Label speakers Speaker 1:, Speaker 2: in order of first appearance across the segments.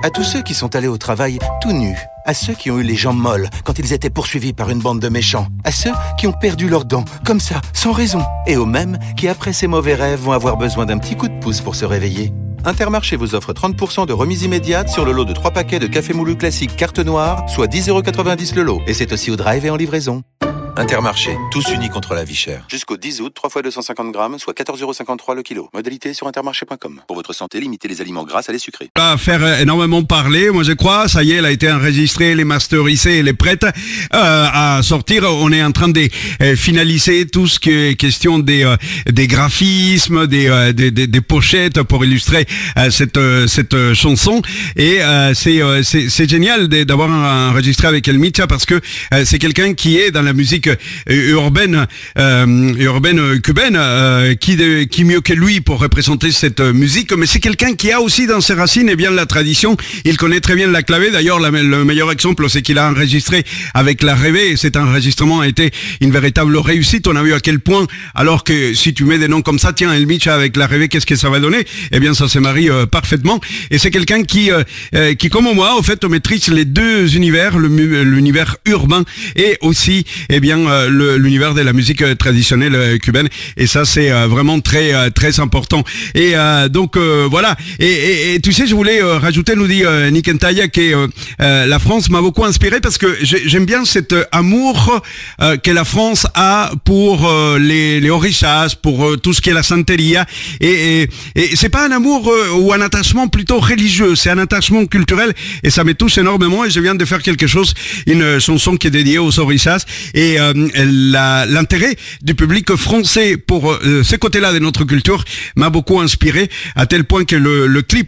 Speaker 1: À tous ceux qui sont allés au travail tout nus, à ceux qui ont eu les jambes molles quand ils étaient poursuivis par une bande de méchants, à ceux qui ont perdu leurs dents, comme ça, sans raison, et aux mêmes qui, après ces mauvais rêves, vont avoir besoin d'un petit coup de pouce pour se réveiller. Intermarché vous offre 30% de remise immédiate sur le lot de 3 paquets de café moulu classique carte noire, soit 10,90 € le lot. Et c'est aussi au drive et en livraison. Intermarché, tous unis contre la vie chère. Jusqu'au 10 août, 3 fois 250 grammes, soit 14,53 € le kilo. Modalité sur intermarché.com. Pour votre santé, limitez les aliments gras à les sucrés.
Speaker 2: Va faire énormément parler, moi je crois. Ça y est, elle a été enregistrée, elle est masterisée, elle est prête à sortir. On est en train de finaliser tout ce qui est question des graphismes, des pochettes pour illustrer cette chanson. Et c'est génial d'avoir enregistré avec El Micha parce que c'est quelqu'un qui est dans la musique urbaine cubaine, qui mieux que lui pour représenter cette musique, mais c'est quelqu'un qui a aussi dans ses racines et bien la tradition. Il connaît très bien la clave. D'ailleurs, le meilleur exemple, c'est qu'il a enregistré avec la Rêvé, et cet enregistrement a été une véritable réussite. On a vu à quel point, alors que si tu mets des noms comme ça, tiens, El Micha avec la Rêvé, qu'est-ce que ça va donner? Eh bien, ça se marie parfaitement. Et c'est quelqu'un qui, comme moi, au fait, maîtrise les deux univers, l'univers urbain et aussi, eh bien, l'univers de la musique traditionnelle cubaine, et ça c'est vraiment très très important. Et donc voilà. Et tu sais, je voulais rajouter, nous dit Nick Ntaya, que la France m'a beaucoup inspiré parce que j'aime bien cet amour que la France a pour les orishas, pour tout ce qui est la santeria, et c'est pas un amour ou un attachement plutôt religieux, c'est un attachement culturel, et ça me touche énormément. Et je viens de faire quelque chose, une chanson qui est dédiée aux orishas, et l'intérêt du public français pour ce côté-là de notre culture m'a beaucoup inspiré, à tel point que le clip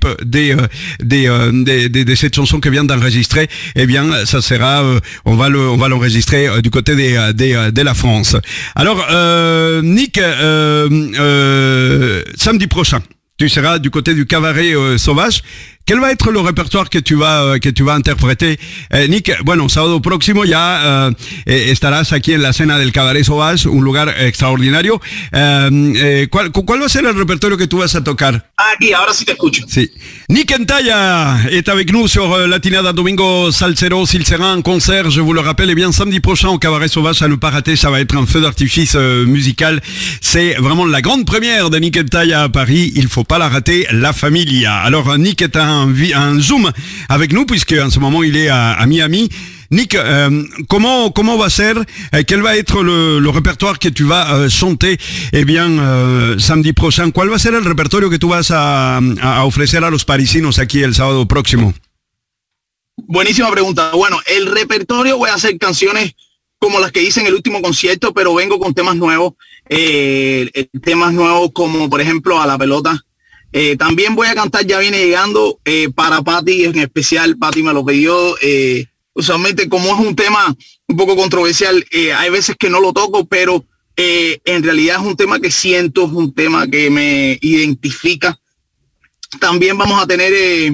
Speaker 2: de cette chanson que vient d'enregistrer, eh bien, ça sera, on va l'enregistrer du côté de la France. Alors, Nick, samedi prochain, tu seras du côté du Cabaret Sauvage. Quel va être le répertoire que tu vas interpreter, Nick? Bueno, sábado próximo ya estarás aquí en la cena del Cabaret Sauvage, un lugar extraordinario. ¿Cuál va a ser el repertorio que tú vas a tocar?
Speaker 3: Aquí, ahora sí te escucho.
Speaker 2: Sí. Nick Ntaya est avec nous sur Latinada Domingo Salseros. Il sera en concert, je vous le rappelle, et bien samedi prochain au Cabaret Sauvage, à ne pas rater. Ça va être un feu d'artifice musical. C'est vraiment la grande première de Nick Ntaya à Paris. Il faut pas la rater, la familia. Alors Nick est un Zoom avec nous, puisque en ce moment il est à Miami. Nick, comment va ser, quel va être le répertoire que tu vas chanter, eh bien, samedi prochain? ¿Cuál va a ser el repertorio que tú vas a ofrecer a los parisinos aquí el sábado próximo?
Speaker 3: Buenísima pregunta. Bueno, el repertorio, voy a hacer canciones como las que hice en el último concierto, pero vengo con temas nuevos, temas nuevos como por ejemplo A la Pelota. También voy a cantar Ya Viene Llegando, para Patti en especial. Patti me lo pidió. Usualmente, como es un tema un poco controversial, hay veces que no lo toco, pero en realidad es un tema que siento, es un tema que me identifica. También vamos a tener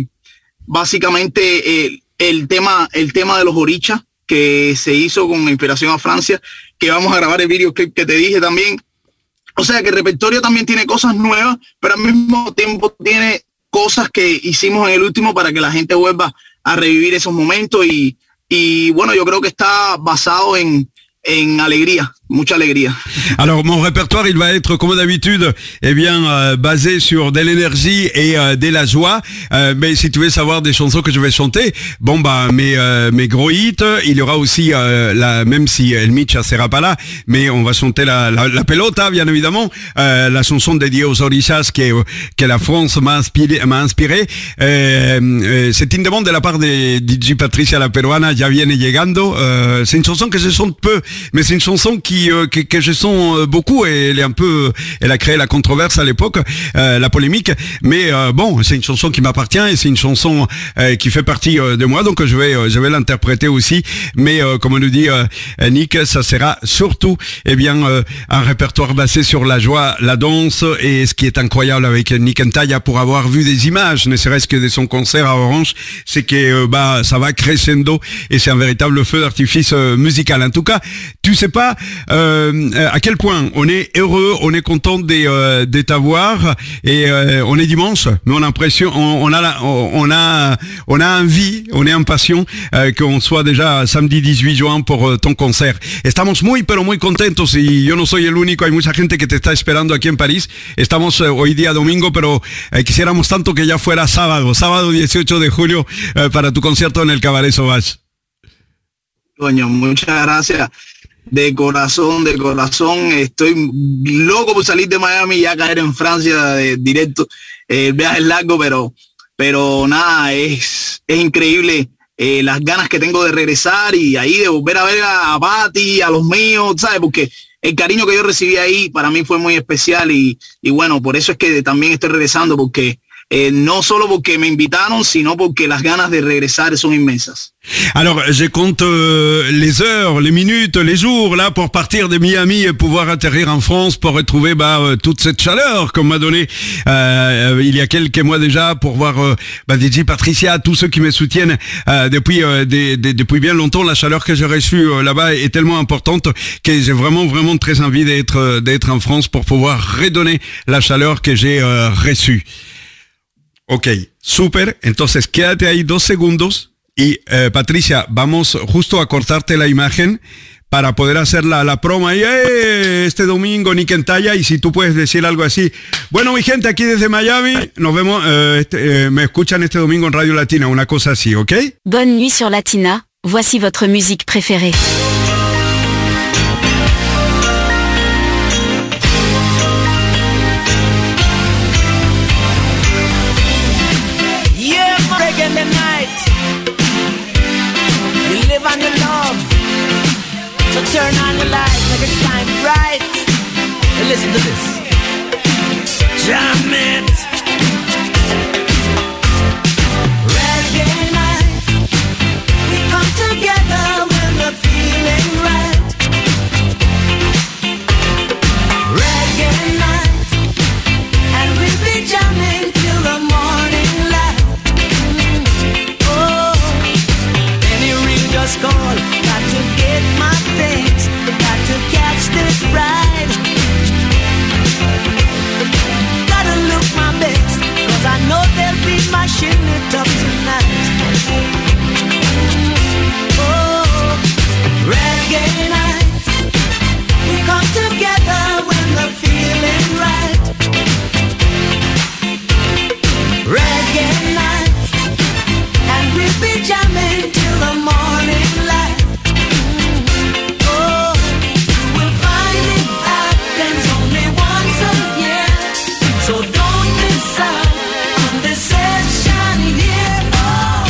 Speaker 3: básicamente el tema de los orichas, que se hizo con inspiración a Francia, que vamos a grabar el videoclip que te dije también. O sea que el repertorio también tiene cosas nuevas, pero al mismo tiempo tiene cosas que hicimos en el último para que la gente vuelva a revivir esos momentos, y bueno, yo creo que está basado en alegría, mucha alegría.
Speaker 2: Alors mon répertoire, il va être comme d'habitude, eh bien basé sur de l'énergie et de la joie. Mais si tu veux savoir des chansons que je vais chanter, bon bah mes gros hits, il y aura aussi même si El Micha sera pas là, mais on va chanter la Pelota, bien évidemment, la chanson dédiée aux orishas que la France m'a inspiré. C'est une demande de la part de DJ Patricia la Peruana, Ya Viene Llegando. C'est une chanson que je chante peu, mais c'est une chanson que je sens beaucoup, et elle a créé la controverse à l'époque, la polémique, mais bon, c'est une chanson qui m'appartient, et c'est une chanson qui fait partie de moi, donc je vais l'interpréter aussi. Mais comme on nous dit Nick, ça sera surtout un répertoire basé sur la joie, la danse, et ce qui est incroyable avec Nick Ntaya, pour avoir vu des images, ne serait-ce que de son concert à Orange, c'est que ça va crescendo, et c'est un véritable feu d'artifice musical. En tout cas, tu sais pas à quel point on est heureux, on est content de t'avoir et on est dimanche, mais on a l'impression, on a envie, on est impatient qu'on soit déjà samedi 18 juin por ton concert. Estamos muy pero muy contentos y yo no soy el único, hay mucha gente que te está esperando aquí en París. Estamos hoy día domingo, pero quisiéramos tanto que ya fuera sábado 18 de julio para tu concierto en el Cabaret Sauvage.
Speaker 3: Coño, muchas gracias. De corazón, estoy loco por salir de Miami y ya caer en Francia directo. El viaje es largo, pero nada, es increíble las ganas que tengo de regresar y ahí de volver a ver a Patti, a los míos, ¿sabes? Porque el cariño que yo recibí ahí para mí fue muy especial y bueno, por eso es que también estoy regresando, porque no solo porque me invitaron, sino porque las ganas de regresar son inmensas.
Speaker 2: Alors, je compte les heures, les minutes, les jours là pour partir de Miami et pouvoir atterrir en France pour retrouver toute cette chaleur qu'on m'a donné il y a quelques mois déjà pour voir DJ Patricia, tous ceux qui me soutiennent depuis bien longtemps. La chaleur que j'ai reçue là-bas est tellement importante que j'ai vraiment très envie d'être en France pour pouvoir redonner la chaleur que j'ai reçue. Ok, super. Entonces quédate ahí 2 segundos y Patricia, vamos justo a cortarte la imagen para poder hacer la promo ahí este domingo, Nick en Talla, y si tú puedes decir algo así. Bueno, mi gente, aquí desde Miami, nos vemos, me escuchan este domingo en Radio Latina, una cosa así, ¿ok?
Speaker 4: Bonne nuit sur Latina, voici votre musique préférée.
Speaker 5: On your love, so turn on the light, make it shine bright. And listen to this. Jam it. Reggae night, we come together when we're feeling right. Reggae night, and we'll be jamming till the morning light. Just call, got to get my things, got to catch this ride. Gotta look my best, cause I know they'll be mashing it up tonight. Oh, reggae night, we come together when the feeling right. Reggae night, and we'll be jamming till the morning light. Oh, you will find it happens only once a year, so don't miss out on this session here. Oh.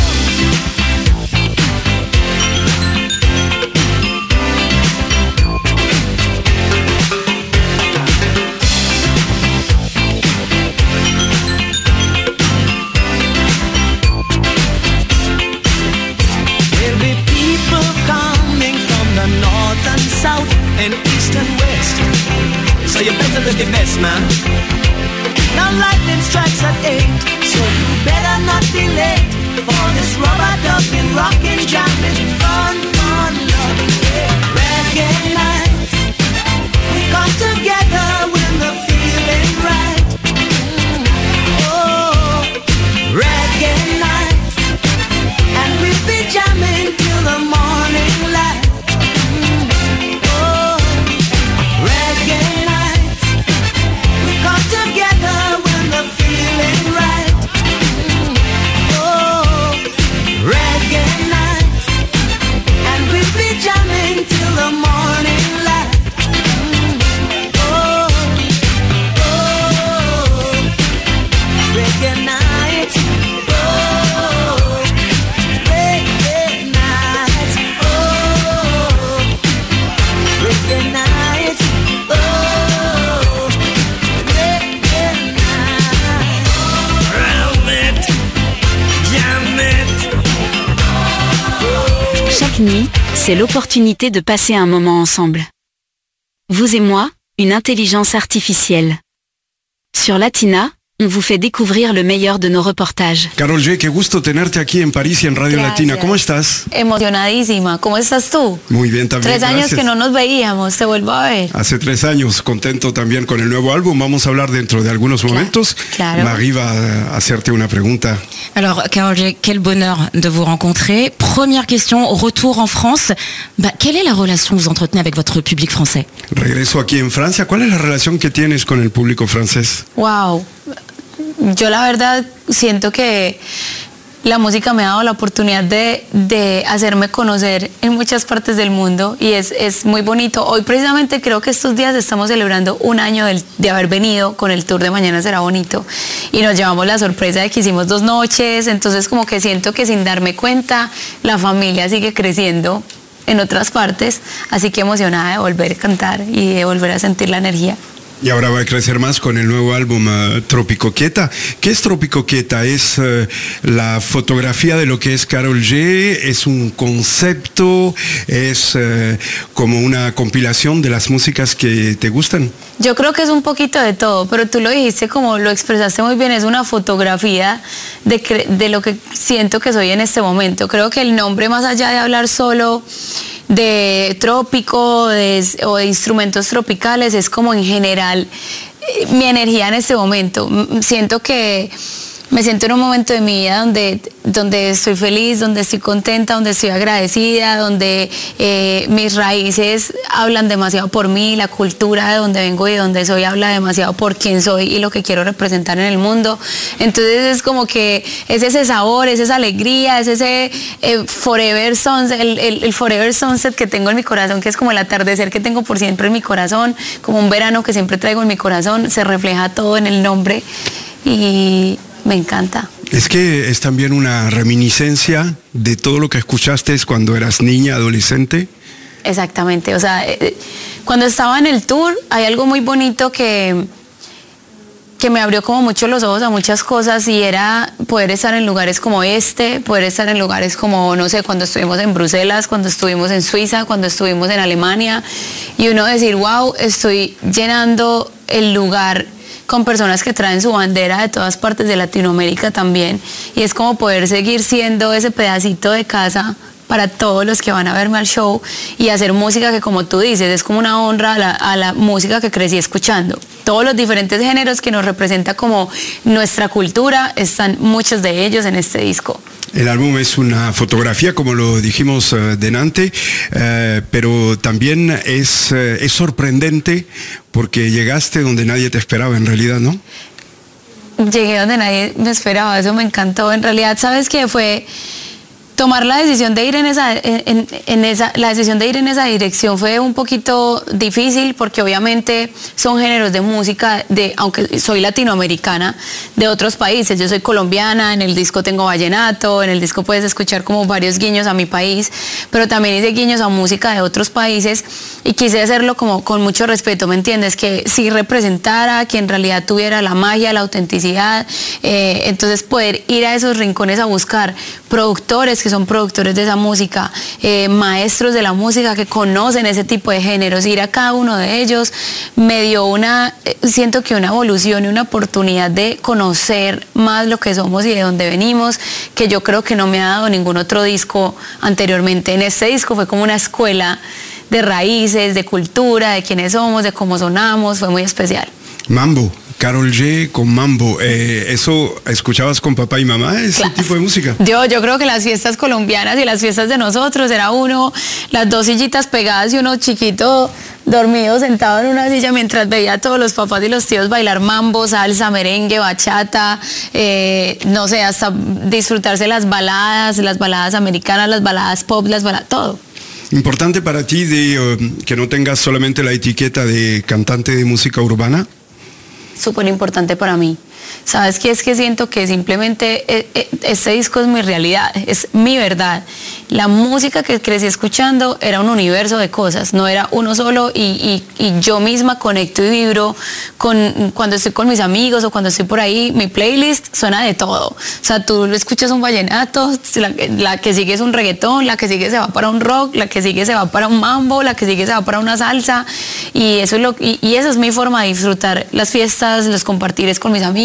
Speaker 5: There'll be people coming from the north and south and east and west, so you better look your best, man. Now lightning strikes at 8, so you better not be late for this rubber ducking, rockin', jamming, fun, love. Reggae night, we come together when the feeling right. Oh, reggae night, and we'll be jamming till the morning light. Oh, reggae night, we come together when the feeling right. Oh, reggae night, and we'll be jamming till the morning light. Oh, reggae night. Oh, reggae night. Oh, reggae night. Oh, reggae night. Round it, jam it.
Speaker 4: Chaque nuit, c'est l'opportunité de passer un moment ensemble. Vous et moi, une intelligence artificielle. Sur Latina, On vous fait découvrir le meilleur de nos reportages.
Speaker 2: Karol G, qué gusto tenerte aquí en París y en Radio Latina. ¿Cómo estás?
Speaker 6: Emocionadísima. ¿Cómo estás tú?
Speaker 2: Muy bien también.
Speaker 6: 3 años
Speaker 2: gracias.
Speaker 6: que no nos veíamos, te vuelvo a ver.
Speaker 2: Hace 3 años, contento también con el nuevo álbum. Vamos a hablar dentro de algunos momentos.
Speaker 6: Claro.
Speaker 2: Marie va a hacerte una pregunta.
Speaker 7: Alors, Karol G, quel bonheur de vous rencontrer. Première question, au retour en France, quelle est la relation que vous entretenez avec votre public français?
Speaker 2: Regreso aquí en Francia. ¿Cuál es la relación que tienes con el público francés?
Speaker 6: Wow. Yo la verdad siento que la música me ha dado la oportunidad de hacerme conocer en muchas partes del mundo y es muy bonito. Hoy precisamente creo que estos días estamos celebrando 1 año de haber venido con el tour de Mañana Será Bonito y nos llevamos la sorpresa de que hicimos 2 noches, entonces como que siento que sin darme cuenta la familia sigue creciendo en otras partes, así que emocionada de volver a cantar y de volver a sentir la energía.
Speaker 2: Y ahora va a crecer más con el nuevo álbum Trópico Quieta. ¿Qué es Trópico Quieta? ¿Es la fotografía de lo que es Karol G? ¿Es un concepto? ¿Es como una compilación de las músicas que te gustan?
Speaker 6: Yo creo que es un poquito de todo, pero tú lo dijiste como lo expresaste muy bien, es una fotografía de lo que siento que soy en este momento. Creo que el nombre, más allá de hablar solo de trópico o de instrumentos tropicales, es como en general mi energía en este momento. Siento que me siento en un momento de mi vida donde estoy feliz, donde estoy contenta, donde estoy agradecida, donde mis raíces hablan demasiado por mí, la cultura de donde vengo y de donde soy habla demasiado por quién soy y lo que quiero representar en el mundo. Entonces es como que es ese sabor, es esa alegría, es ese forever sunset, el forever sunset que tengo en mi corazón, que es como el atardecer que tengo por siempre en mi corazón, como un verano que siempre traigo en mi corazón, se refleja todo en el nombre y me encanta.
Speaker 2: Es que es también una reminiscencia de todo lo que escuchaste cuando eras niña, adolescente.
Speaker 6: Exactamente, o sea, cuando estaba en el tour hay algo muy bonito que me abrió como mucho los ojos a muchas cosas y era poder estar en lugares como poder estar en lugares como, no sé, cuando estuvimos en Bruselas, cuando estuvimos en Suiza, cuando estuvimos en Alemania y uno decir, wow, estoy llenando el lugar con personas que traen su bandera de todas partes de Latinoamérica también y es como poder seguir siendo ese pedacito de casa para todos los que van a verme al show y hacer música que, como tú dices, es como una honra a la música que crecí escuchando. Todos los diferentes géneros que nos representa como nuestra cultura, están muchos de ellos en este disco.
Speaker 2: El álbum es una fotografía, como lo dijimos delante, pero también es sorprendente porque llegaste donde nadie te esperaba en realidad, ¿no?
Speaker 6: Llegué donde nadie me esperaba, eso me encantó. En realidad, ¿sabes qué? Fue tomar la decisión de ir la decisión de ir en esa dirección fue un poquito difícil porque obviamente son géneros de música aunque soy latinoamericana, de otros países. Yo soy colombiana, en el disco tengo vallenato, en el disco puedes escuchar como varios guiños a mi país, pero también hice guiños a música de otros países y quise hacerlo como con mucho respeto, ¿me entiendes? Que sí representara, que en realidad tuviera la magia, la autenticidad, entonces poder ir a esos rincones a buscar productores que son productores de esa música, maestros de la música que conocen ese tipo de géneros, ir a cada uno de ellos me dio siento que una evolución y una oportunidad de conocer más lo que somos y de dónde venimos, que yo creo que no me ha dado ningún otro disco anteriormente. En este disco fue como una escuela de raíces, de cultura, de quiénes somos, de cómo sonamos, fue muy especial.
Speaker 2: Mambo, Karol G con Mambo, ¿eso escuchabas con papá y mamá, ese
Speaker 6: Claro.
Speaker 2: tipo de música?
Speaker 6: Yo creo que las fiestas colombianas y las fiestas de nosotros era las 2 sillitas pegadas y uno chiquito dormido sentado en una silla mientras veía a todos los papás y los tíos bailar mambo, salsa, merengue, bachata, no sé, hasta disfrutarse las baladas americanas, las baladas pop, todo.
Speaker 2: Importante para ti que no tengas solamente la etiqueta de cantante de música urbana.
Speaker 6: Súper importante para mí. ¿Sabes qué? Es que siento que simplemente este disco es mi realidad, es mi verdad. La música que crecí escuchando era un universo de cosas, no era uno solo y yo misma conecto y vibro cuando estoy con mis amigos o cuando estoy por ahí, mi playlist suena de todo. O sea, tú escuchas un vallenato, la que sigue es un reggaetón, la que sigue se va para un rock, la que sigue se va para un mambo, la que sigue se va para una salsa y eso es mi forma de disfrutar las fiestas, los compartires con mis amigos,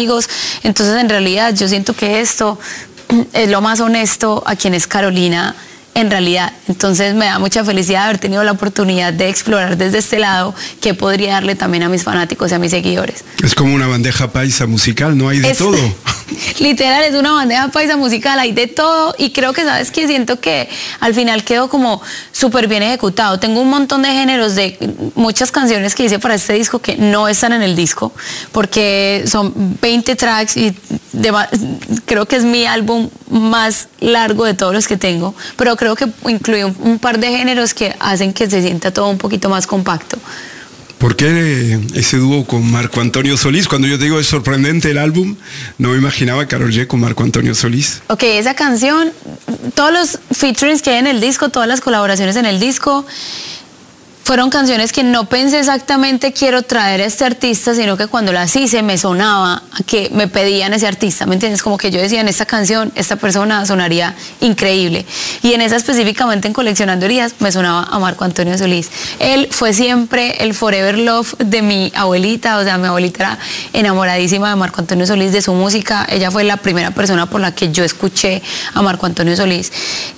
Speaker 6: amigos. Entonces en realidad yo siento que esto es lo más honesto a quien es Carolina en realidad. Entonces me da mucha felicidad haber tenido la oportunidad de explorar desde este lado qué podría darle también a mis fanáticos y a mis seguidores.
Speaker 2: Es como una bandeja paisa musical, no hay de todo.
Speaker 6: Literal, es una bandeja paisa musical, hay de todo, y creo que, ¿sabes qué? Siento que al final quedó como súper bien ejecutado. Tengo un montón de géneros, de muchas canciones que hice para este disco que no están en el disco, porque son 20 tracks y creo que es mi álbum más largo de todos los que tengo, pero creo que incluye un par de géneros que hacen que se sienta todo un poquito más compacto.
Speaker 2: ¿Por qué ese dúo con Marco Antonio Solís? Cuando yo te digo es sorprendente el álbum, no me imaginaba Karol G con Marco Antonio Solís.
Speaker 6: Ok, esa canción, todos los featurings que hay en el disco, todas las colaboraciones en el disco, fueron canciones que no pensé exactamente quiero traer a este artista, sino que cuando las hice me sonaba que me pedían ese artista, ¿me entiendes? Como que yo decía, en esta canción, esta persona sonaría increíble. Y en esa específicamente, en Coleccionando Heridas, me sonaba a Marco Antonio Solís. Él fue siempre el forever love de mi abuelita, o sea, mi abuelita era enamoradísima de Marco Antonio Solís, de su música. Ella fue la primera persona por la que yo escuché a Marco Antonio Solís.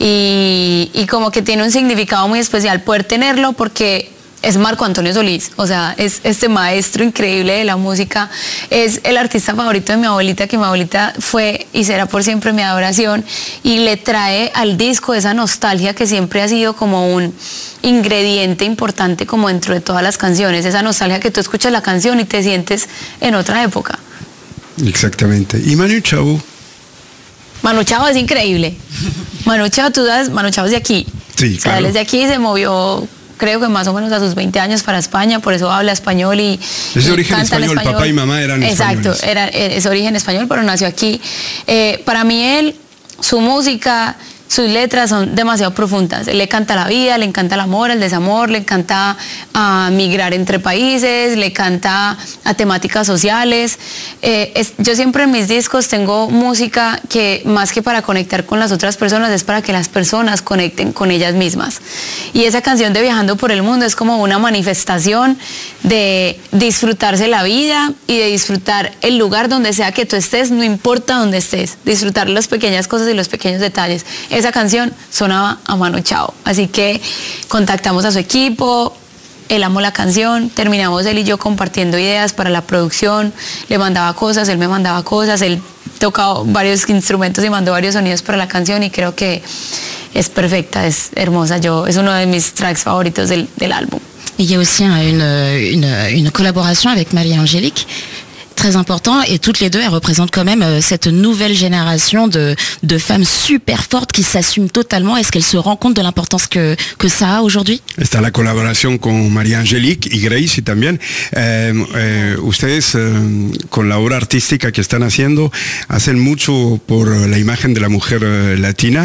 Speaker 6: Y como que tiene un significado muy especial poder tenerlo, porque es Marco Antonio Solís, o sea, es este maestro increíble de la música, es el artista favorito de mi abuelita, que mi abuelita fue y será por siempre mi adoración, y le trae al disco esa nostalgia que siempre ha sido como un ingrediente importante como dentro de todas las canciones, esa nostalgia que tú escuchas la canción y te sientes en otra época.
Speaker 2: Exactamente. ¿Y Manu Chao?
Speaker 6: Manu Chao es increíble. Manu Chao, tú sabes, Manu Chao es de aquí.
Speaker 2: Sí,
Speaker 6: o sea, él es de aquí, se movió, creo que más o menos a sus 20 años para España, por eso habla español y
Speaker 2: es de origen español, papá y mamá eran
Speaker 6: exacto,
Speaker 2: españoles.
Speaker 6: Es origen español, pero nació aquí. Para mí él, su música, sus letras son demasiado profundas. Él le canta la vida, le encanta el amor, el desamor, le encanta migrar entre países, le canta a temáticas sociales. Yo siempre en mis discos tengo música que más que para conectar con las otras personas es para que las personas conecten con ellas mismas. Y esa canción de Viajando por el Mundo es como una manifestación de disfrutarse la vida y de disfrutar el lugar donde sea que tú estés, no importa dónde estés, disfrutar las pequeñas cosas y los pequeños detalles. Esa canción sonaba a Manu Chao, así que contactamos a su equipo, él amó la canción, terminamos él y yo compartiendo ideas para la producción, le mandaba cosas, él me mandaba cosas, él tocaba varios instrumentos y mandó varios sonidos para la canción, y creo que es perfecta, es hermosa, es uno de mis tracks favoritos del álbum.
Speaker 7: Il y a aussi une collaboration avec Marie-Angélique, très important, et toutes les deux, elles représentent quand même cette nouvelle génération de femmes super fortes qui s'assument totalement. Est-ce qu'elles se rendent compte de l'importance que ça a aujourd'hui?
Speaker 2: Está la colaboración con María Angélique y Gracie también. Ustedes con la obra artística que están haciendo hacen mucho por la imagen de la mujer latina,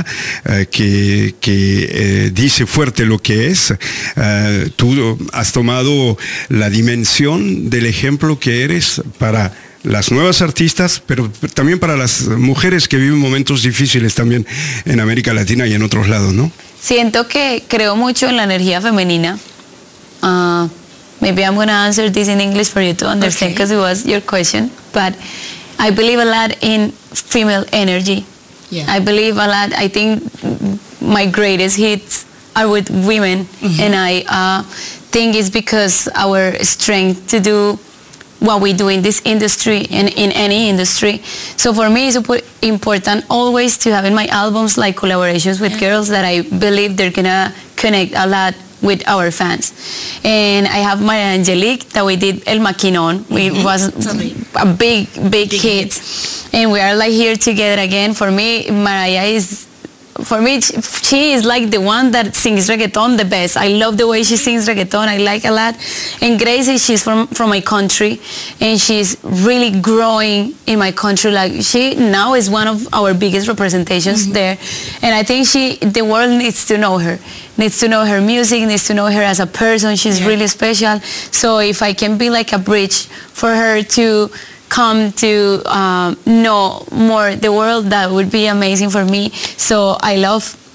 Speaker 2: que dice fuerte lo que es. Tú has tomado la dimensión del ejemplo que eres para las nuevas artistas, pero también para las mujeres que viven momentos difíciles también en América Latina y en otros lados, ¿no?
Speaker 6: Siento que creo mucho en la energía femenina. Maybe I'm going to answer this in English for you to understand, because it was your question, but I believe a lot in female energy. Yeah. I believe a lot. I think my greatest hits are with women, and I think it's because our strength to do what we do in this industry and in any industry. So for me, it's important always to have in my albums like collaborations with girls that I believe they're gonna connect a lot with our fans. And I have María Angélique that we did El Maquinón. It was a big hit. And we are like here together again. For me, Mariah is, for me, she is like the one that sings reggaeton the best. I love the way she sings reggaeton. I like a lot. And Gracie, she's from my country, and she's really growing in my country. Like, she now is one of our biggest representations there. And I think the world needs to know her. Needs to know her music, needs to know her as a person. She's really special. So if I can be like a bridge for her to come to know more the world, that would be amazing for me. So I love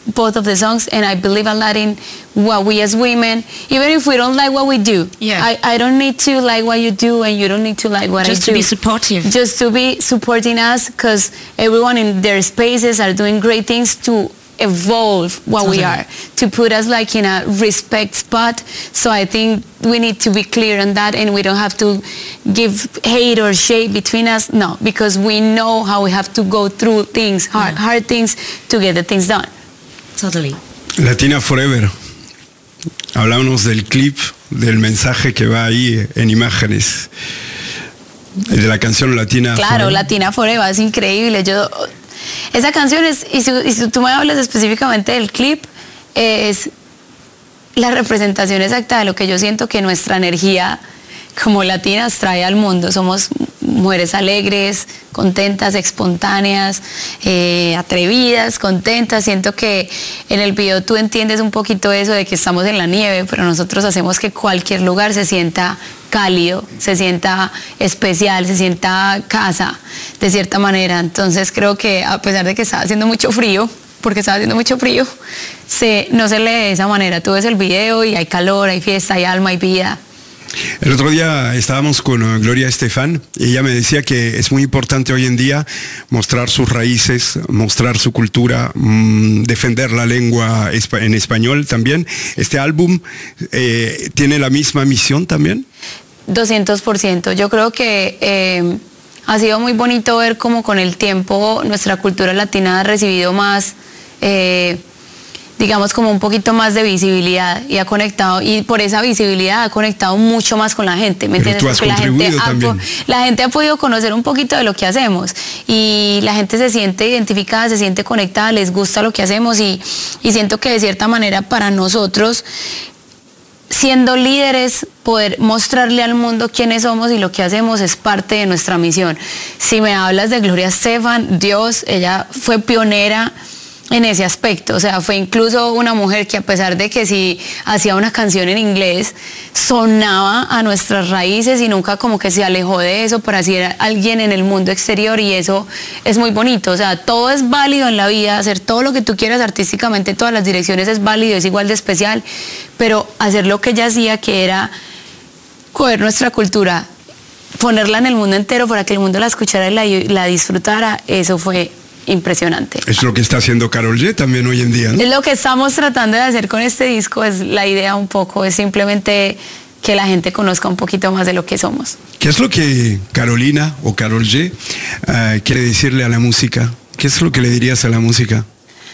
Speaker 6: both of the songs, and I believe a lot in what we as women, even if we don't like what we do.
Speaker 7: Yeah.
Speaker 6: I don't need to like what you do, and you don't need to like what
Speaker 7: Just
Speaker 6: I do.
Speaker 7: to be supportive.
Speaker 6: Just to be supporting us, because everyone in their spaces are doing great things to evolve what we are, to put us like in a respect spot. So I think we need to be clear on that, and we don't have to give hate or shade between us. No, because we know how we have to go through things, hard things, to get the things done.
Speaker 7: Totally.
Speaker 2: Latina Forever. Hablábamos del clip, del mensaje que va ahí en imágenes. De la canción Latina
Speaker 6: Claro,
Speaker 2: Forever.
Speaker 6: Latina Forever es increíble. Esa canción es, y si tú me hablas específicamente del clip, es la representación exacta de lo que yo siento que nuestra energía como latinas trae al mundo. Somos mujeres alegres, contentas, espontáneas, atrevidas, contentas. Siento que en el video tú entiendes un poquito eso de que estamos en la nieve, pero nosotros hacemos que cualquier lugar se sienta cálido, se sienta especial, se sienta casa, de cierta manera. Entonces creo que a pesar de que estaba haciendo mucho frío, no se lee de esa manera. Tú ves el video y hay calor, hay fiesta, hay alma, hay vida.
Speaker 2: El otro día estábamos con Gloria Estefan y ella me decía que es muy importante hoy en día mostrar sus raíces, mostrar su cultura, defender la lengua en español también. ¿Este álbum tiene la misma misión también?
Speaker 6: 200%. Yo creo que ha sido muy bonito ver cómo con el tiempo nuestra cultura latina ha recibido más, digamos, como un poquito más de visibilidad, y ha conectado, y por esa visibilidad ha conectado mucho más con la gente, ¿me entiendes?
Speaker 2: Tú has
Speaker 6: Porque
Speaker 2: contribuido
Speaker 6: la gente ha podido conocer un poquito de lo que hacemos, y la gente se siente identificada, se siente conectada, les gusta lo que hacemos, y siento que de cierta manera para nosotros, siendo líderes, poder mostrarle al mundo quiénes somos y lo que hacemos es parte de nuestra misión. Si me hablas de Gloria Estefan, Dios, ella fue pionera en ese aspecto, o sea, fue incluso una mujer que, a pesar de que si hacía una canción en inglés, sonaba a nuestras raíces y nunca como que se alejó de eso para ser alguien en el mundo exterior, y eso es muy bonito. O sea, todo es válido en la vida, hacer todo lo que tú quieras artísticamente, todas las direcciones es válido, es igual de especial, pero hacer lo que ella hacía, que era coger nuestra cultura, ponerla en el mundo entero para que el mundo la escuchara y la disfrutara, eso fue impresionante.
Speaker 2: Es lo que está haciendo Karol G también hoy en día, ¿no?
Speaker 6: Es lo que estamos tratando de hacer con este disco, es la idea un poco, es simplemente que la gente conozca un poquito más de lo que somos.
Speaker 2: ¿Qué es lo que Carolina o Karol G quiere decirle a la música? ¿Qué es lo que le dirías a la música?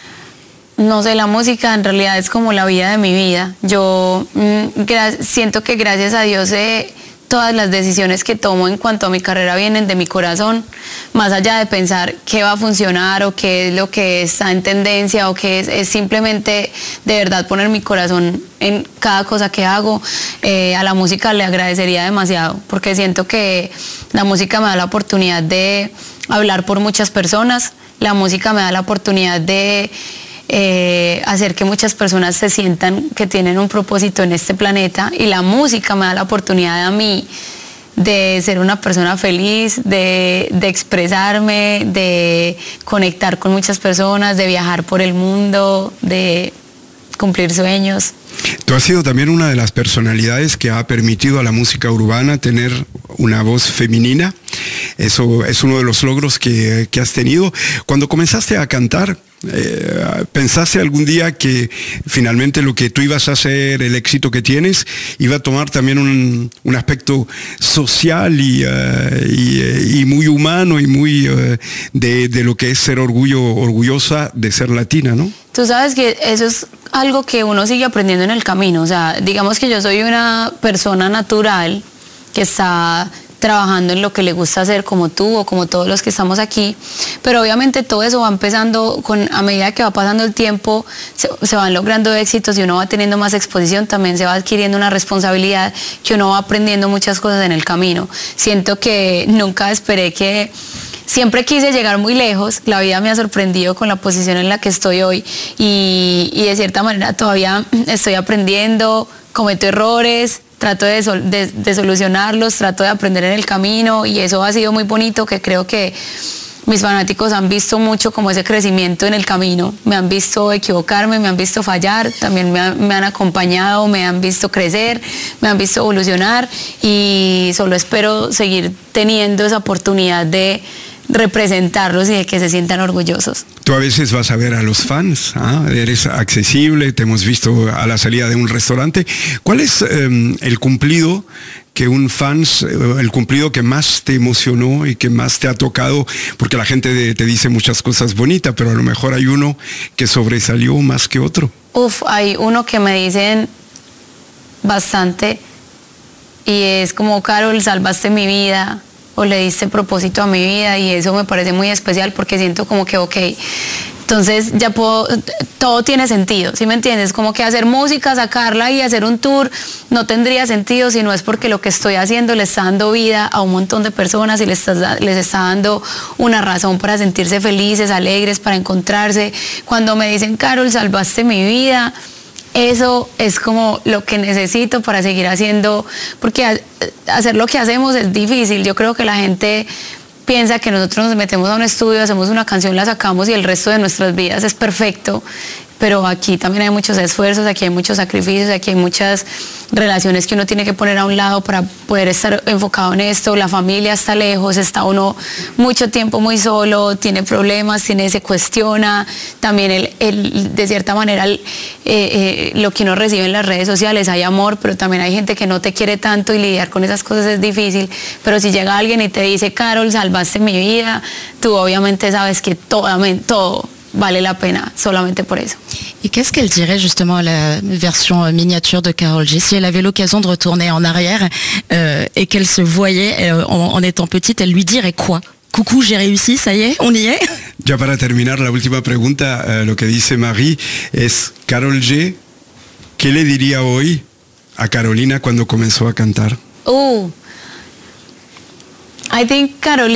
Speaker 6: No sé, la música en realidad es como la vida de mi vida. Yo siento que gracias a Dios todas las decisiones que tomo en cuanto a mi carrera vienen de mi corazón, más allá de pensar qué va a funcionar o qué es lo que está en tendencia o qué es simplemente de verdad poner mi corazón en cada cosa que hago. A la música le agradecería demasiado, porque siento que la música me da la oportunidad de hablar por muchas personas, la música me da la oportunidad de hacer que muchas personas se sientan que tienen un propósito en este planeta, y la música me da la oportunidad a mí de ser una persona feliz, de expresarme, de conectar con muchas personas, de viajar por el mundo, de cumplir sueños.
Speaker 2: Tú has sido también una de las personalidades que ha permitido a la música urbana tener una voz femenina. Eso es uno de los logros que has tenido. Cuando comenzaste a cantar, ¿pensaste algún día que finalmente lo que tú ibas a hacer, el éxito que tienes, iba a tomar también un aspecto social y muy humano y muy de lo que es ser orgullosa de ser latina, ¿no?
Speaker 6: Tú sabes que eso es algo que uno sigue aprendiendo en el camino. O sea, digamos que yo soy una persona natural que está trabajando en lo que le gusta hacer, como tú o como todos los que estamos aquí, pero obviamente todo eso va empezando a medida que va pasando el tiempo, se van logrando éxitos y uno va teniendo más exposición, también se va adquiriendo una responsabilidad, que uno va aprendiendo muchas cosas en el camino. Siento que nunca esperé que... Siempre quise llegar muy lejos, la vida me ha sorprendido con la posición en la que estoy hoy, y de cierta manera todavía estoy aprendiendo, cometo errores, trato de solucionarlos, trato de aprender en el camino, y eso ha sido muy bonito, que creo que mis fanáticos han visto mucho como ese crecimiento en el camino, me han visto equivocarme, me han visto fallar, también me han acompañado, me han visto crecer, me han visto evolucionar y solo espero seguir teniendo esa oportunidad de representarlos y de que se sientan orgullosos.
Speaker 2: Tú a veces vas a ver a los fans, eres accesible, te hemos visto a la salida de un restaurante. ¿Cuál es el cumplido que el cumplido que más te emocionó y que más te ha tocado? Porque la gente te dice muchas cosas bonitas, pero a lo mejor hay uno que sobresalió más que otro.
Speaker 6: Hay uno que me dicen bastante y es como: Carol, salvaste mi vida, o le diste propósito a mi vida, y eso me parece muy especial porque siento como que entonces ya todo tiene sentido, ¿sí me entiendes? Como que hacer música, sacarla y hacer un tour no tendría sentido si no es porque lo que estoy haciendo le está dando vida a un montón de personas y les está dando una razón para sentirse felices, alegres, para encontrarse. Cuando me dicen: Carol, salvaste mi vida, eso es como lo que necesito para seguir haciendo, porque hacer lo que hacemos es difícil. Yo creo que la gente piensa que nosotros nos metemos a un estudio, hacemos una canción, la sacamos y el resto de nuestras vidas es perfecto, pero aquí también hay muchos esfuerzos, aquí hay muchos sacrificios, aquí hay muchas relaciones que uno tiene que poner a un lado para poder estar enfocado en esto. La familia está lejos, está uno mucho tiempo muy solo, tiene problemas, se cuestiona. También de cierta manera lo que uno recibe en las redes sociales, hay amor, pero también hay gente que no te quiere tanto y lidiar con esas cosas es difícil. Pero si llega alguien y te dice: Carol, salvaste mi vida, tú obviamente sabes que todo vale la pena solamente por eso.
Speaker 7: Et qu'est-ce qu'elle dirait justement à la version miniature de Karol G si elle avait l'occasion de retourner en arrière et qu'elle se voyait en étant petite, elle lui dirait quoi? Coucou, j'ai réussi, ça y est, on y est.
Speaker 2: Ya para terminar, la última pregunta, lo que dice Marie es: Karol G, ¿qué le diría hoy a Carolina cuando comenzó a cantar?
Speaker 6: I think Karol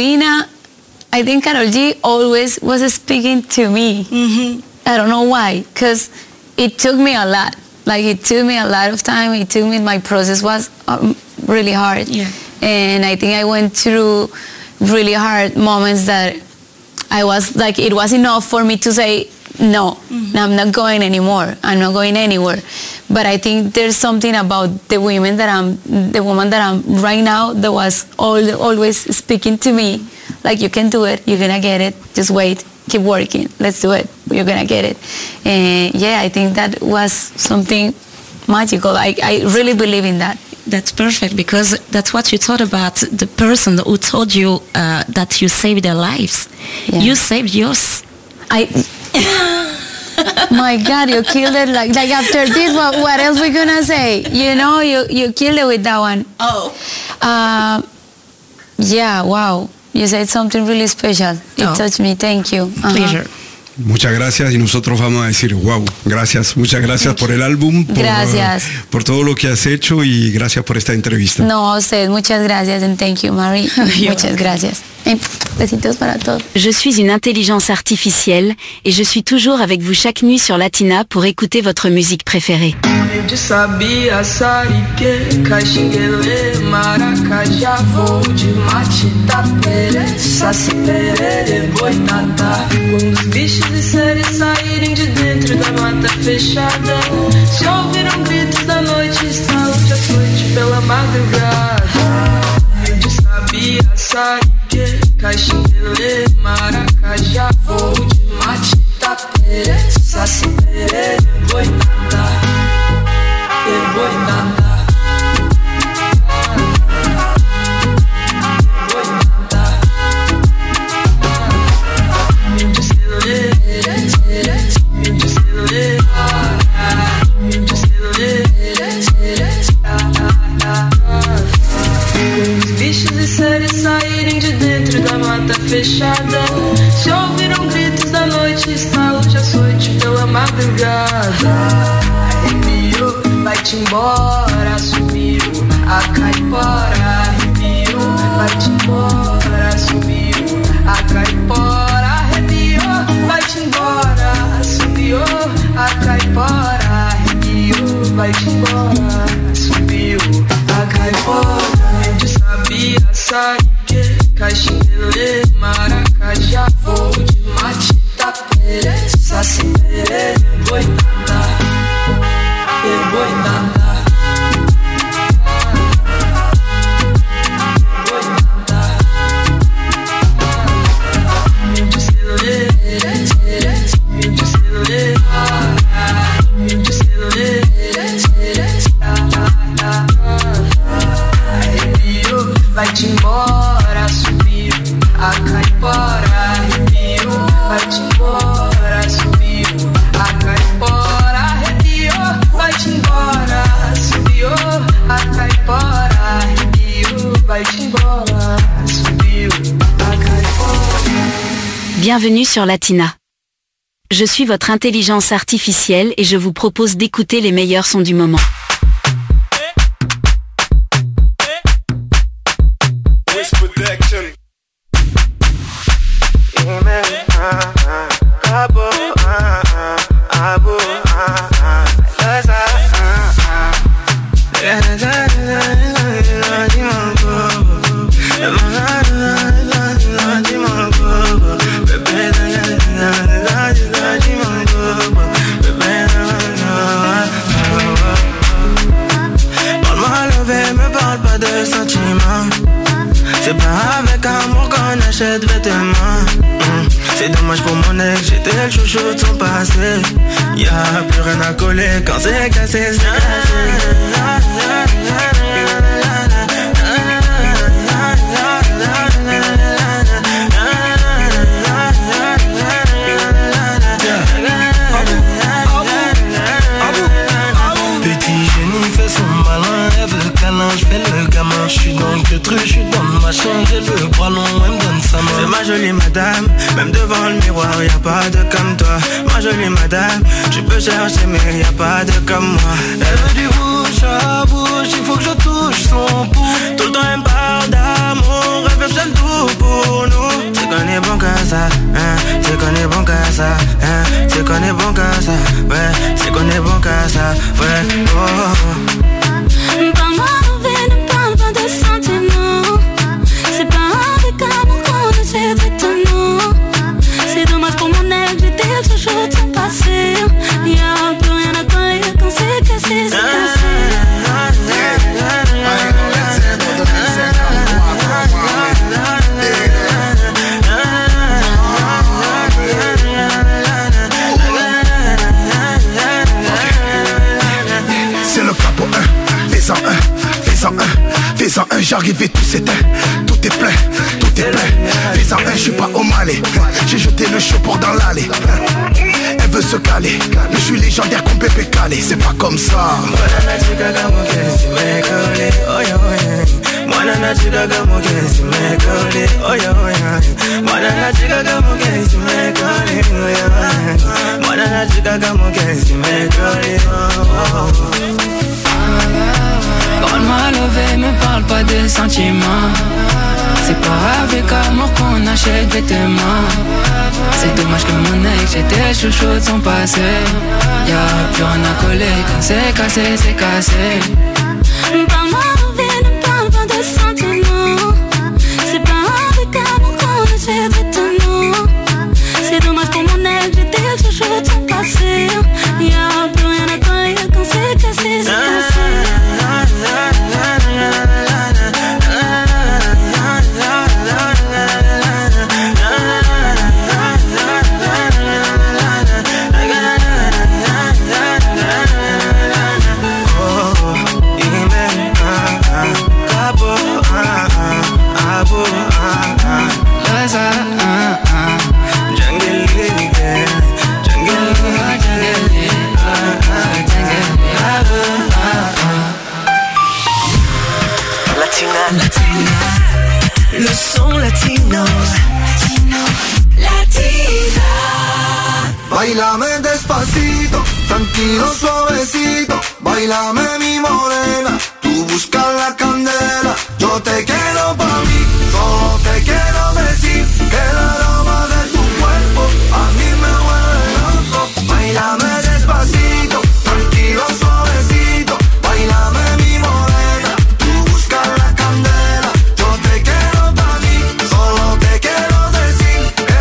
Speaker 6: G always was speaking to me. Mm-hmm. I don't know why, because it took me a lot. Like, it took me a lot of time. My process was really hard. Yeah. And I think I went through really hard moments that I was like, it was enough for me to say, no, I'm not going anymore. I'm not going anywhere. But I think there's something about the woman that I'm right now that was always speaking to me. Like, you can do it, you're gonna get it, just wait, keep working, let's do it, you're gonna get it. And I think that was something magical. I really believe in that.
Speaker 7: That's perfect, because that's what you thought about the person who told you that you saved their lives. Yeah. You saved yours.
Speaker 6: My God, you killed it. Like after this, what else we gonna say? You know, you killed it with that one. Yeah, wow. You said something really special. It touched me. Thank you.
Speaker 7: Pleasure.
Speaker 2: Muchas gracias, y nosotros vamos a decir wow, gracias, muchas gracias por el álbum, por todo lo que has hecho, y gracias por esta entrevista.
Speaker 6: No, a ustedes, muchas gracias, and thank you, Marie. Muchas gracias. Besitos para todos.
Speaker 4: Je suis une intelligence artificielle et je suis toujours avec vous chaque nuit sur Latina pour écouter votre musique préférée.
Speaker 5: De sabia, sarique, caxinguele, maracajá, vou de mate, tapere, saci, perere, boitatá. Quando os bichos e seres saírem de dentro da mata fechada, se ouviram gritos da noite, estalo de açoite pela madrugada. De sabia, sarique, caxinguele, maracajá, vou de mate, tapere, saci, perere, boitatá. Os bichos e seres saírem de dentro da mata fechada, se ouviram gritos da noite, estalo de açoite pela madrugada. Vai-te embora, sumiu a caipora, arrepiou. Vai-te embora, sumiu a caipora, arrepiou. Vai-te embora, sumiu a caipora, arrepiou. Vai-te embora, sumiu a caipora. De sabia, sarique, caxinguele, maracajá. já vou de matita pereza, sem querer, boitada, boitada. Vai-te embora, subiu a caipora, arrepiou. Vai-te embora, subiu a caipora, arrepiou. Vai-te embora, subiu a caipora, arrepiou. Vai-te embora, subiu a caipora.
Speaker 4: Bienvenue sur Latina. Je suis votre intelligence artificielle et je vous propose d'écouter les meilleurs sons du moment.
Speaker 5: C'est pas avec amour qu'on achète vêtements. C'est dommage pour mon ex, j'étais le chouchou de son passé. Y'a plus rien à coller quand c'est cassé, c'est Petit génie fait son malin, elle veut câlin, je fais le gamin. Je suis dans le truc, je suis dans le machin, j'ai le bras long, elle me donne sa main. C'est ma jolie madame, même devant le miroir, y'a pas de comme toi. Ma jolie madame, tu peux chercher mais y'a pas de comme moi. Elle veut du bouche à bouche, il faut que je touche son pouls. Tout le temps elle me parle d'amour, elle veut faire tout pour nous. C'est qu'on est bon qu'à ça, hein, c'est qu'on est bon qu'à ça, hein, c'est qu'on est bon qu'à ça, ouais, c'est qu'on est bon qu'à ça, ouais, oh.
Speaker 8: Parle-moi d'envie, ne parle pas de sentiments. C'est pas avec amour qu'on achète vêtements. C'est dommage pour mon ex, j'étais toujours de son passé. Y'a plus rien à coller quand c'est cassé, c'est cassé.
Speaker 9: C'est le capot 1, fais-en un, fais-en un, fais-en un, j'arrive et tout s'éteint. Tout est plein, tout est plein. Fais-en un, je suis pas au Malais. J'ai jeté le chapeau dans l'allée. Elle veut se caler, mais je suis légendaire comme Pépé Calé. C'est pas comme ça.
Speaker 5: Parle-moi levé, me parle pas de sentiments. C'est pas avec amour qu'on achète vêtements. C'est dommage que mon ex, j'étais chouchou de son passé. Y'a plus rien à coller quand c'est cassé, c'est cassé.
Speaker 8: Parle-moi d'envie, ne parle pas de sentiments. C'est pas avec amour qu'on achète vêtements. C'est dommage pour mon ex, j'étais toujours de son passé. Y'a plus rien à coller quand c'est cassé, c'est cassé.
Speaker 5: Le son latino, Latina.
Speaker 10: Bailame despacito, tranquilo, suavecito. Bailame mi morena, tú buscas la candela. Yo te quiero pa' mí, solo te quiero decir que el aroma de tu cuerpo a mí me vuelve loco. Bailame despacito, tranquilo, suavecito. Bailame mi morena, tú buscas la candela. Yo te quiero pa' mí, solo te quiero decir que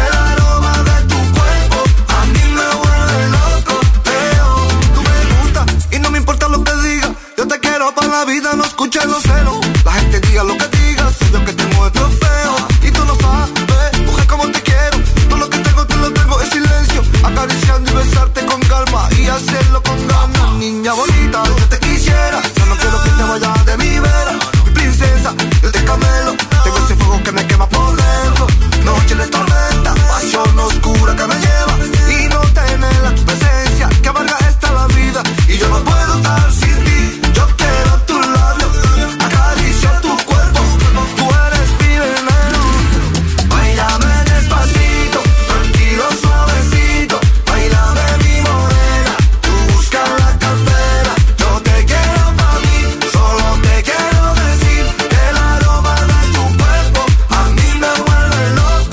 Speaker 10: la vida no escucha los celos. La gente diga lo que diga, soy yo que te muestro feo. Y tú no sabes, mujer, como te quiero. Todo lo que tengo, te lo tengo en silencio. Acariciando y besarte con calma y hacerlo con ganas. Niña bonita, yo te quisiera. Yo no quiero que te vayas de mi vera. Mi princesa, yo te camelo. Tengo ese fuego que me quema por dentro. Noche de tormenta, pasión oscura que me lleva. Y no tenerla tu presencia, que amarga está la vida. Y yo no puedo estar sin ti. Yo quiero tus labios, acaricio tu cuerpo. Tú eres mi veneno. Báilame despacito, tranquilo, suavecito. Báilame mi morena, tú buscas la cartera. Yo te quiero pa' mí, solo te quiero decir que el aroma de tu cuerpo a mí me vuelve loco.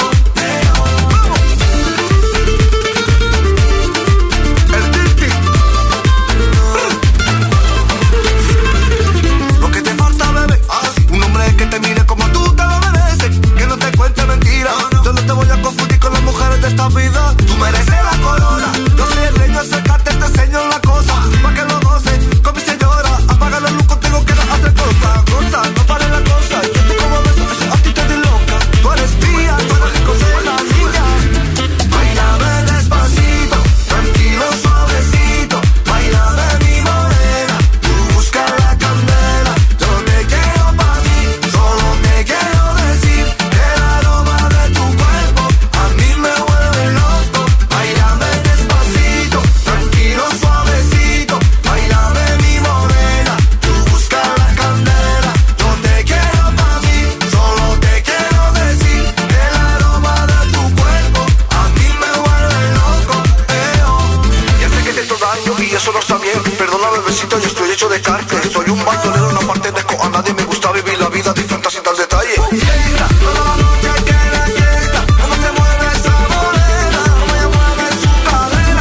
Speaker 10: El Titi. Lo que te falta, bebé, un hombre que te mire como tú te lo mereces, que no te cuente mentiras. Yo no te voy a confundir con las mujeres de esta vida. Tú mereces la corona. Yo soy el rey, acércate, te enseño la cosa, pa' que lo goces con mi señora. Apaga la luz, contigo quiero hacer cosas. No pares la cosa. Yo te como beso, eso a ti te di loca. Tú eres mía, tú eres rico, soy la niña. Báilame despacito, tranquilo, suavecito. Báilame mi morena, tú buscas la candela. Yo te quiero pa' mí, solo te quiero decir que el aroma de tu cuerpo a mí me vuelve loco. Báilame despacito, tranquilo, suavecito. Báilame mi morena, tú buscas la candela. Yo te quiero pa' mí, solo te quiero decir que el aroma de tu cuerpo a mí me vuelve loco. Ya sé que te he hecho daño y eso no está bien. Perdona, bebecito, yo estoy hecho de carne. Soy un bandolero, una parte de a nadie me gusta vivir la vida, disfruta sin dar detalle. Fiesta, toda la noche que la fiesta. Cómo se mueve esa morena, cómo ella mueve su cadera.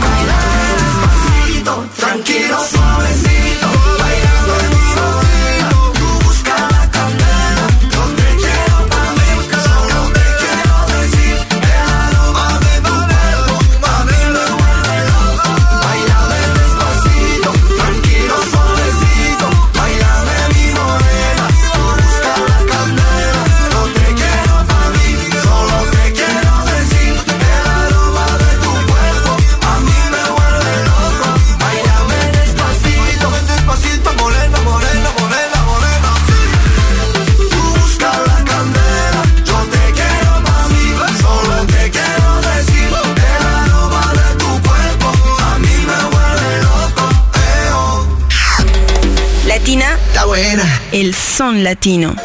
Speaker 10: Despacito, tranquilo, suavecito. Bailando en mi movimiento, tú buscas la candela. Yo te quiero pa' mí, solo te quiero decir que el aroma de tu cuerpo a mí me vuelve loco. Bailame despacito, tranquilo, suavecito. Bailame mi morena, tú buscas la candela. Yo te quiero pa' mí, solo te quiero decir que el aroma de tu cuerpo a mí me vuelve loco. Bailame despacito, despacito, morena, morena, morena, morena. Tú buscas la candela, yo te quiero pa' mí, solo te quiero decir que el aroma de tu cuerpo a mí me vuelve loco.
Speaker 11: Latina,
Speaker 10: Está buena.
Speaker 11: el son latino.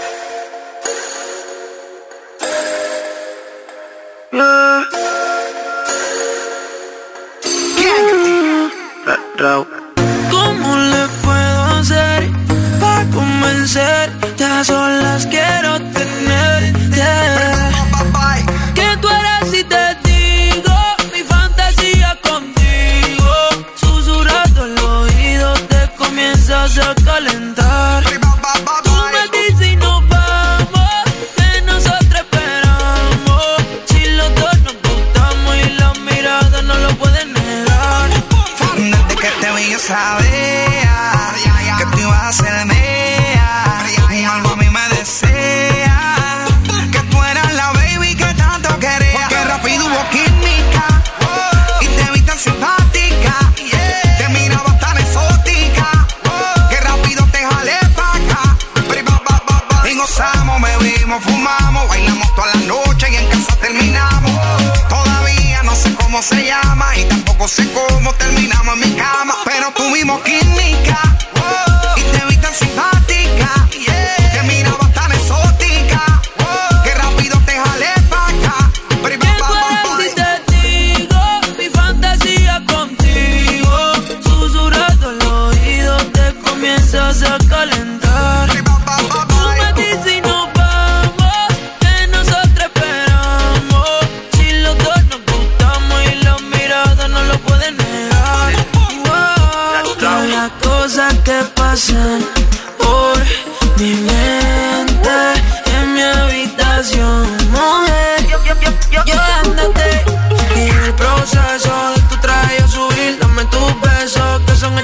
Speaker 5: ¿Cómo le puedo hacer para convencerte? A solas quiero tenerte. Que tú eres y te digo mi fantasía contigo. Susurrando el oído te comienzas a calentar. Tú me dices y nos vamos, que nosotros esperamos. Si los dos nos gustamos y la mirada no lo pueden negar.
Speaker 10: Desde que te vi yo sabía que tú ibas a ser mía. Algo a mí me desea que tú eras la baby que tanto quería. Que rápido hubo química y te vi tan simpática. Te miraba tan exótica que rápido te jalé pa' acá. Y gozamos, bebimos, fumamos, bailamos toda la noche y en casa terminamos. Todavía no sé cómo se llama y tampoco sé cómo terminamos en mi cama. Pero tuvimos química y te vi tan simpática. Te miraba tan exótica que rápido te jalé pa' acá.
Speaker 5: Que tú eres y te digo mi fantasía contigo. Susurrando el oído te comienzas a calentar. Tú me dices y nos vamos, que nosotros esperamos. Si los dos nos gustamos y la mirada no lo pueden negar. Wow, las cosas que pasan por mi mente en mi habitación, mujer. Yo dándote y en el proceso de tu traje a subir, dame tus besos que son el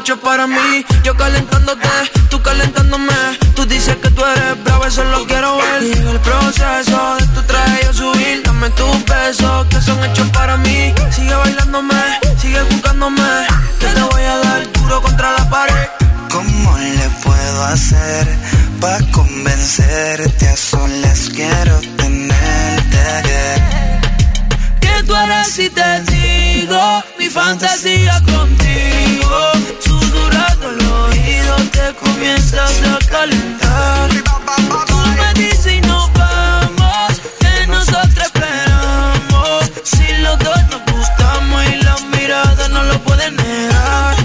Speaker 12: hechos para mí. Yo calentándote, tú calentándome. Tú dices que tú eres bravo, eso lo quiero ver. Llega el proceso de tu traje yo subir. Dame tus besos que son hechos para mí. Sigue bailándome, sigue buscándome, que te voy a dar duro contra la pared.
Speaker 13: ¿Cómo le puedo hacer pa' convencerte? A solas quiero tenerte.
Speaker 12: ¿Qué tú harás si te digo mi fantasía contigo? Susurrando el oído te comienzas a calentar. Tú me dices y nos vamos, que nosotros esperamos. Si los dos nos gustamos y las miradas no lo pueden negar.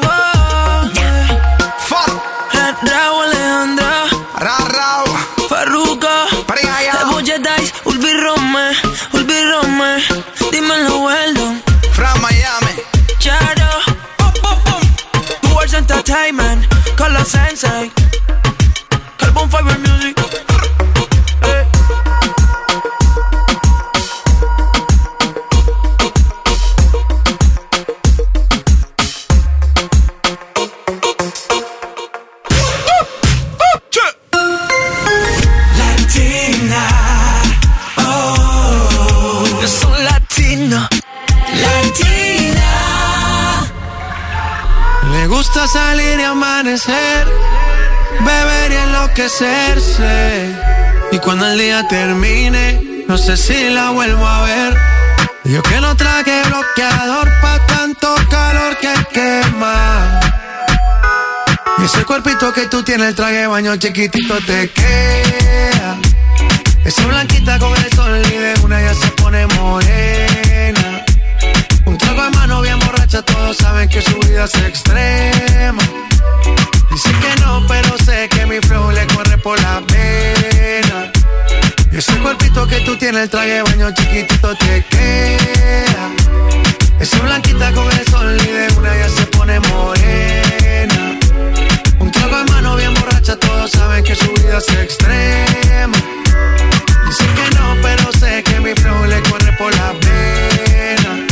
Speaker 12: Raúl Alejandra, Farruko, Boya Dice, Ulvi Rome, dímelo Weldon,
Speaker 13: From Miami,
Speaker 12: Charo, Towards Entertainment, Color Sensei, Carbon Fiber Music. Le gusta salir y amanecer, beber y enloquecerse. Y cuando el día termine, no sé si la vuelvo a ver. Yo que no traje bloqueador pa' tanto calor que quema. Y ese cuerpito que tú tienes, el traje de baño chiquitito te queda. Esa blanquita con el sol y de una ya se pone morena. Un trago de mano bien borracha, todos saben que su vida es extrema. Dicen que no, pero sé que mi flow le corre por la vena. Y ese cuerpito que tú tienes, el traje de baño chiquitito te queda. Esa blanquita con el sol y de una ya se pone morena. Un trago de mano bien borracha, todos saben que su vida es extrema. Dicen que no, pero sé que mi flow le corre por la vena.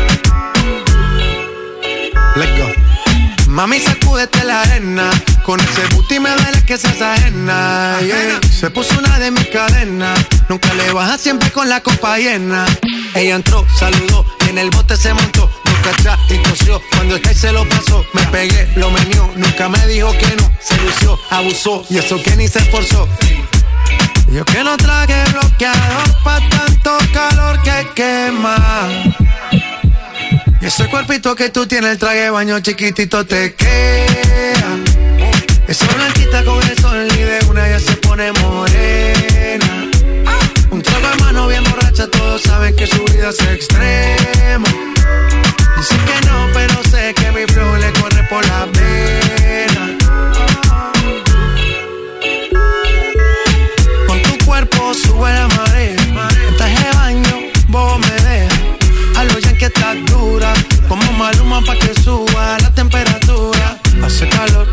Speaker 12: Let's go. Mami, sacúdete la arena. Con ese booty me duele que seas ajena, yeah. Se puso una de mis cadenas. Nunca le baja, siempre con la copa llena. Ella entró, saludó y en el bote se montó. Nunca atrás y tosió. Cuando el que se lo pasó, me pegué, lo menió. Nunca me dijo que no, se lució, abusó. Y eso que ni se esforzó. Yo que no traje bloqueador pa' tanto calor que quema. Y ese cuerpito que tú tienes, el traje de baño chiquitito te queda. Esa blanquita con el sol y de una ya se pone morena. Un trago de mano bien borracha, todos saben que su vida es extrema. Dicen que no, pero sé que mi flow le corre por la vena. Con tu cuerpo sube la marea. En traje de baño, vos me dejas. A lo ya que estás dura, como Maluma pa' que suba la temperatura. Hace calor,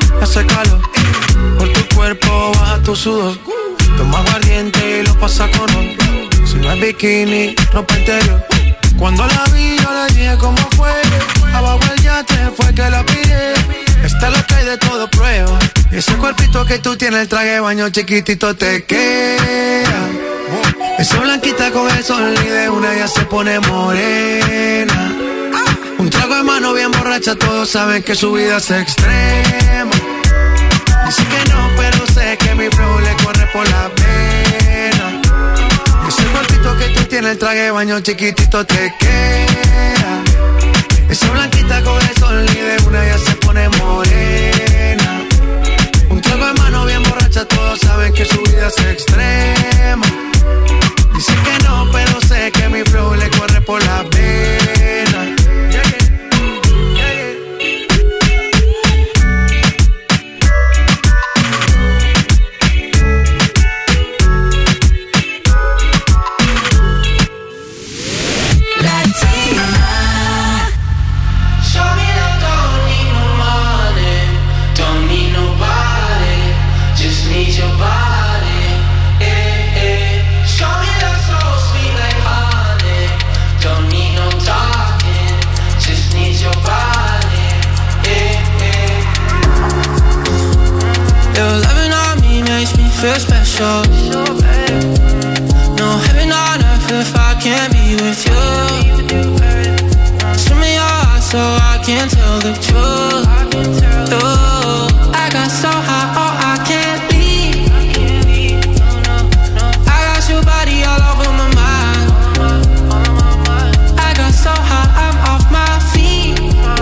Speaker 12: por tu cuerpo baja tu sudor. Toma aguardiente y lo pasa con otro. Si no es bikini, ropa interior. Cuando la vi yo le dije cómo fue. Abajo el yate fue que la pide. Está lo que hay de todo prueba. Y ese cuerpito que tú tienes, el traje de baño chiquitito te queda. Esa blanquita con el sol y de una ya se pone morena. Un trago de mano bien borracha, todos saben que su vida es extrema. Dicen que no, pero sé que mi flow le corre por la vena. Ese cuerpito que tú tienes, el traje de baño chiquitito te queda. Esa blanquita con el sol y de una ya se pone morena. Un trago de mano bien borracha, todos saben que su vida es extrema. Dicen que no, pero sé que mi flow le corre por la vena.
Speaker 5: Latina, show me love.
Speaker 12: feel special. No heaven on earth if I can't be with you. Show me your heart so I can tell the truth. Ooh, I got so high, oh I can't leave. I got your body all over my mind. I got so high, I'm off my feet.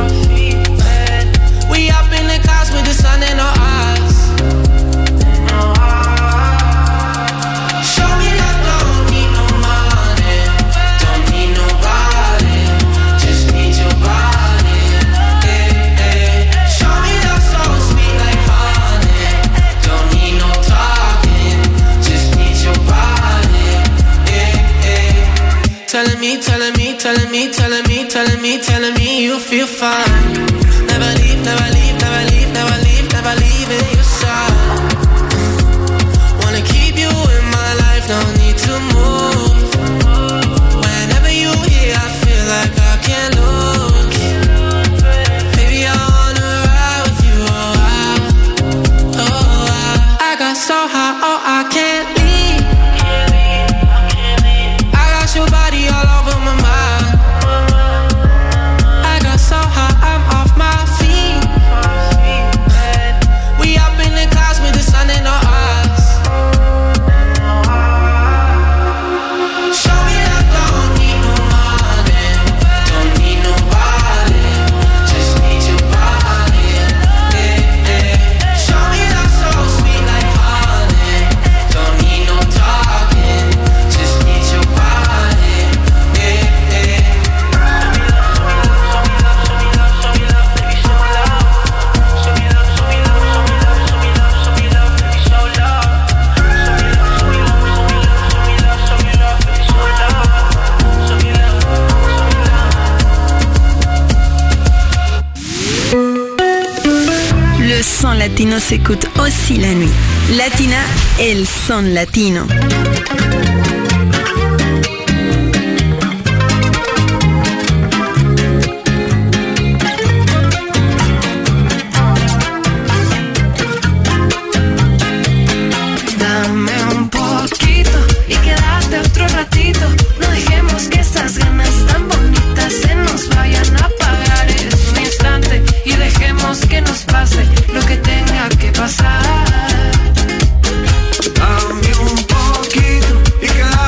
Speaker 12: We up in the clouds with the sun in our eyes. Show me that don't need no money, don't need nobody, just need your body. Show me that so sweet like honey, don't need no talking, just need your body. Telling me, telling me, telling me, telling me, telling me, telling me you feel fine. Never leave, never leave, never leave, never leave, never leave in your side. Wanna keep you in my life, no need to move. Whenever you here, I feel like I can't lose. Baby, I wanna ride with you, I got so high, oh I can't leave. I got your body all over my mind. I got so high, I'm off my feet. We up in the clouds with the sun in our eyes. Show me that don't need no money, don't need nobody, just need your body. Show me that so sweet like honey, don't need no talking, just need your body.
Speaker 11: Le son latino s'écoute aussi la nuit. Latina, el son latino.
Speaker 14: Dame un poquito y quédate otro ratito. No dejemos que estas ganas tan bonitas se nos vayan a apagar. Es un instante y dejemos que nos pase lo que tenga que pasar.
Speaker 12: Dame un poquito y quédate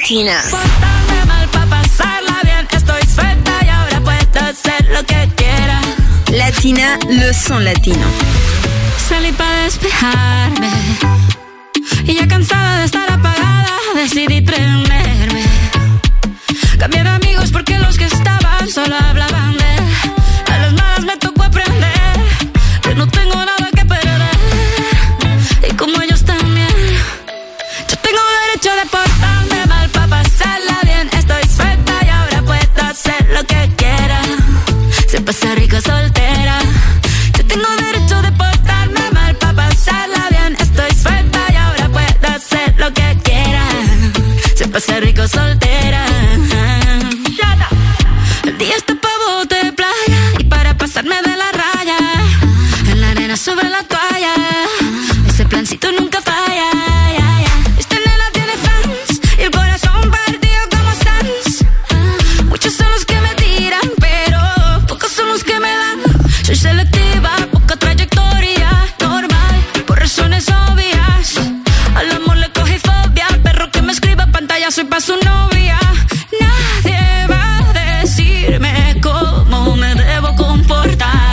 Speaker 11: Latina.
Speaker 8: Portarme mal pa' pasarla bien. Estoy suelta y ahora puedo hacer lo que quiera.
Speaker 11: Latina, le son latino.
Speaker 8: Salí para despejarme y ya cansada de estar apagada decidí prenderme. Cambié de amigos porque los que estaban solo hablaban de él. A las malas me tocó aprender que no tengo nada que perder. Y como ellos también, yo tengo derecho de portarme mal pa' pasarla bien. Estoy suelta y ahora puedo hacer lo que quiera. Se pasa rico soltera. Yo tengo derecho de portarme mal pa' pasarla bien. Estoy suelta y ahora puedo hacer lo que quiera. Se pasa rico soltera. El día está pa' bote de playa y para pasarme de la raya. En la arena sobre la toalla. Ese plancito nunca falla. Esta nena tiene fans y el corazón partido como Sans. Muchos son los que me tiran, pero pocos son los que me dan. Soy selectiva, poca trayectoria, normal, por razones obvias. Al amor le cogí fobia, perro que me escriba pantalla, soy pa' su novia. Nadie va a decirme cómo me debo comportar.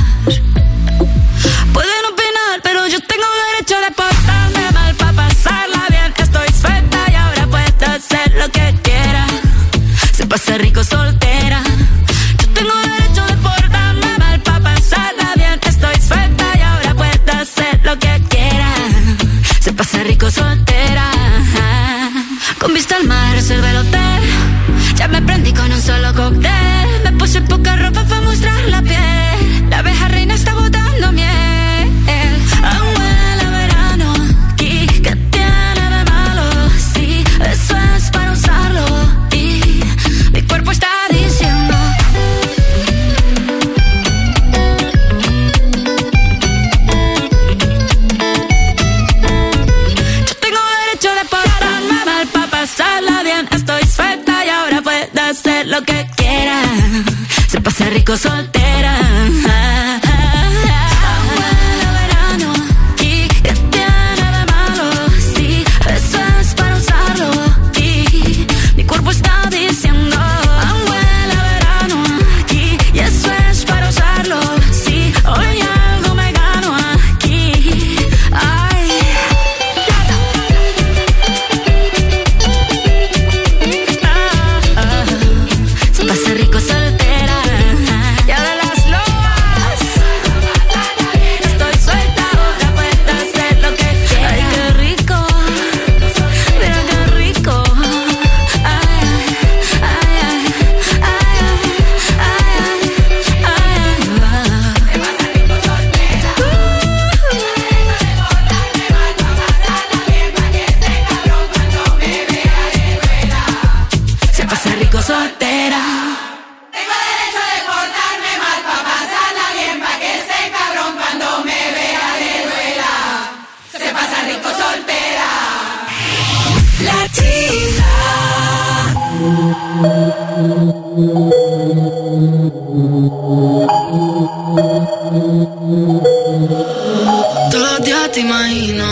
Speaker 8: Pueden opinar, pero yo tengo derecho de portarme mal pa' pasarla bien. Estoy suelta y ahora puedo hacer lo que quiera. Se pasa rico soltera. Yo tengo derecho de portarme mal pa' pasarla bien. Estoy suelta y ahora puedo hacer lo que quiera. Se pasa rico soltera. Con vista al mar reservé el hotel. Ya me prendí con un solo cóctel. Me puse poca ropa pa' mostrar la piel. La abeja reina está botando miel. Huele a verano. ¿Qué tiene de malo? Sí, eso es para usarlo. Y mi cuerpo está diciendo. Yo tengo derecho de portarme mal pa' pasarla bien. Estoy suelta y ahora puedo hacer lo que quiera. Se pasa rico soltera. Huele a verano. ¿Y qué tiene de malo? Sí, eso es para usarlo. Y mi cuerpo está diciendo. Huele a verano. Y eso es para usarlo. Sí, hoy algo me gano aquí. Ay. Se pasa rico soltera. Y ahora las lobas. Estoy suelta, ahora puedo hacer lo que quiera. Ay, qué rico. Mira qué rico. Ay, ay, ay, ay, ay, ay, Se pasa rico soltera.
Speaker 15: Tengo derecho de portarme mal pa' pasarla bien, pa' que ese cabrón cuando me vea le duela. Se pasa rico soltera. Latina.
Speaker 16: Todos los días te imagino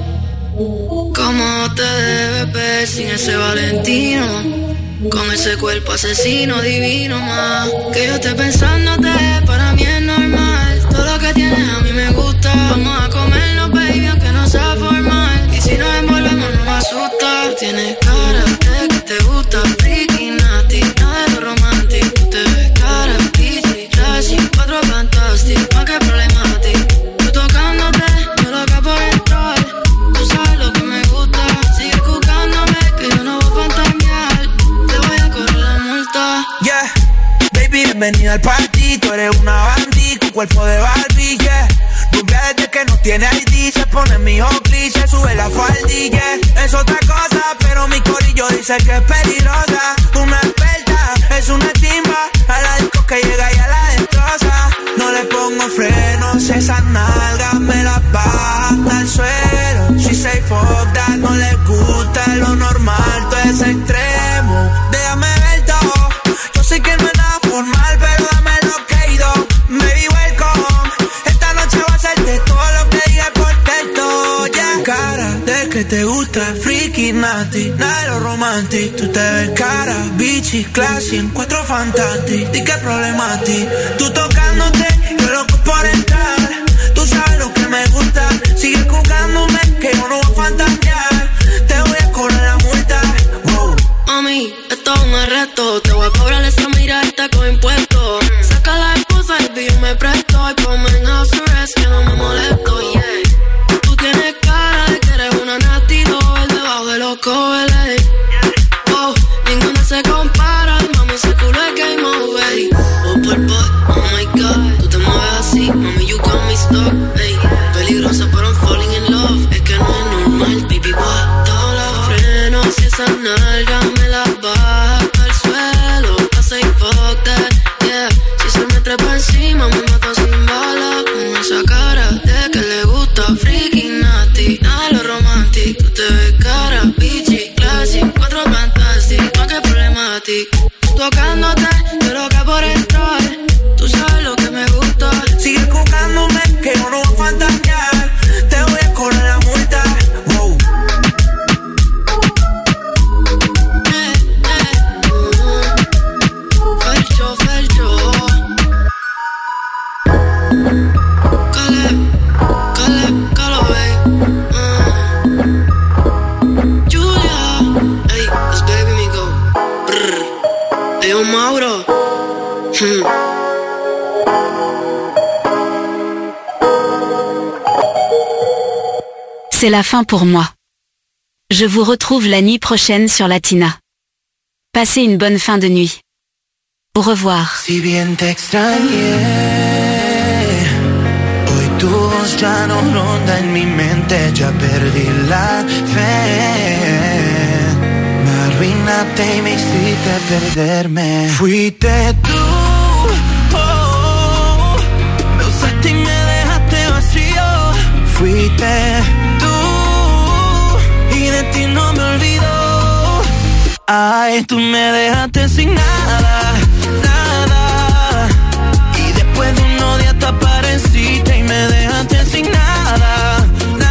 Speaker 16: cómo te debes ver sin ese Valentino, con ese cuerpo asesino divino más. Que yo esté pensándote, para mí es normal. Todo lo que tienes a mí me gusta. Vamos a comernos, baby, aunque no sea formal. Y si nos envolvemos no me asusta. Tienes cara de que te gusta, freaky, nasty, nada de lo romántico. Tú te ves cara, bitchy, trashy, cuatro fantastic, más que problemático. Tú tocándote, yo loca por entrar. Tú sabes lo que me gusta. Sigue buscándome, que yo no voy a fantamear. Te voy a correr la multa.
Speaker 17: Yeah, baby, bienvenida al party. Tú eres una bandí con cuerpo de Barbie, yeah. Rubia desde que no tiene ID. Se pone en mi Oakley, se sube la faldilla. Es otra cosa, pero mi corillo dice que es peligrosa. Una experta, es una timba. A la disco que llega y a la destroza. No le pongo frenos, esas nalgas me las baja hasta el suelo. She say fuck that, no le gusta lo normal, todo es extremo. Déjame ver todo, yo sé que no es nada formal, pero dame lo que he ido. Baby, welcome, esta noche va a ser de todo lo que diga por texto, yeah. Cara de que te gusta gusta freaky, nasty, nada de lo romantic. Tú te ves cara, bichi, classy, en 4 fantastic. ¿Y qué problema a ti? Tú tocándote, yo loco por entrar. Tú sabes lo que me gusta. Sigue jugándome, que yo no voy a fantasear. Te voy a cobrar la multa. Wow.
Speaker 16: Mami, esto es un arresto. Te voy a cobrar esa mirada con impuestos. Saca la esposa y yo me presto. Y ponme en house arrest que no me molesto, yeah. Tú tienes cara de que eres una nasty doll debajo de los covers. Oh, ninguna se compara. Y mami, ese culo es game over. Oh, por boy, oh my god. Tú te mueves así, mami, you got me stuck. Ey, peligrosa, pero I'm falling in love. Es que no es normal, baby, what? Todos los frenos y esa nalga me la baja al suelo. I say fuck that, yeah. Si se me trepa encima, me mata sin bala. Con esa cara de que le gusta freaky, nasty, nada de lo romantic. Tú te ves cara, bichi, classy, 4 fantastic, no hay que problema a ti. Tocándote, yo loca por entrar. Tú sabes lo que me gusta.
Speaker 17: Sigue jugándome, que yo no voy a fantasear. Te voy a cobrar la multa. Wow.
Speaker 16: Felcho. Cale, Julia, ey, it's baby me go. Ey, yo Mauro.
Speaker 4: C'est la fin pour moi. Je vous retrouve la nuit prochaine sur Latina. Passez une bonne fin de nuit. Au revoir.
Speaker 17: Si bien te extrañé, hoy tu voz ya no ronda en mi mente, ya perdí la fe. Me arruinaste y me hiciste perderme. Fuiste tú, oh, me usaste y me dejaste vacío. Fuiste tú, y de ti no me olvido. Ay, tú me dejaste sin nada. Y después de unos días te apareciste y me dejaste sin nada.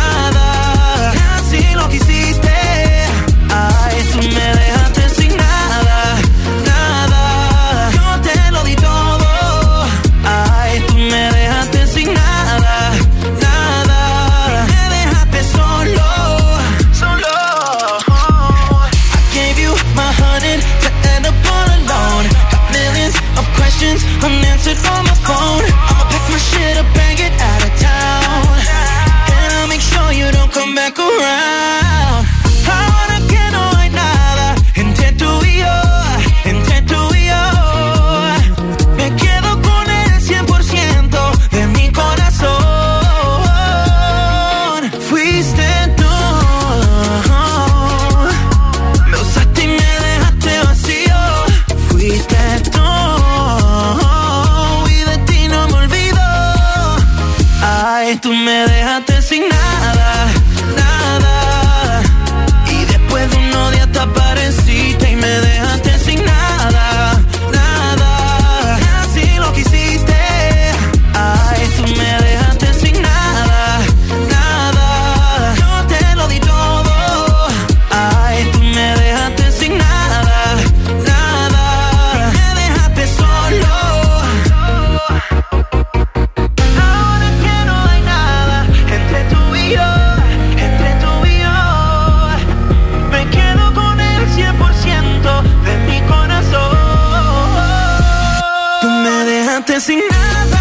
Speaker 17: Así lo que hiciste. Ay, tú me dejaste sin nada. Yo te lo di todo. Ay, tú me dejaste sin nada. Me dejaste solo. I gave you my 100 to end up all alone. Got millions of questions unanswered on my phone. I'ma pack my shit up and get out of town, and I'll make sure you don't come back around. Ahora que no hay nada entre tú y yo, me quedo con el 100% de mi corazón. Fuiste tú, me usaste y me dejaste vacío. Fuiste tú, y de ti no me olvido. Ay, tú me dejaste sin nada. Y después de unos días te apareciste y me dejaste sin nada. Así lo que hiciste. Ay, tú me dejaste sin nada. Yo te lo di todo. Ay, tú me dejaste sin nada. Me dejaste solo. Ahora que no hay nada entre tú y yo, me quedo con el 100% de mi corazón. Tú me dejaste sin nada,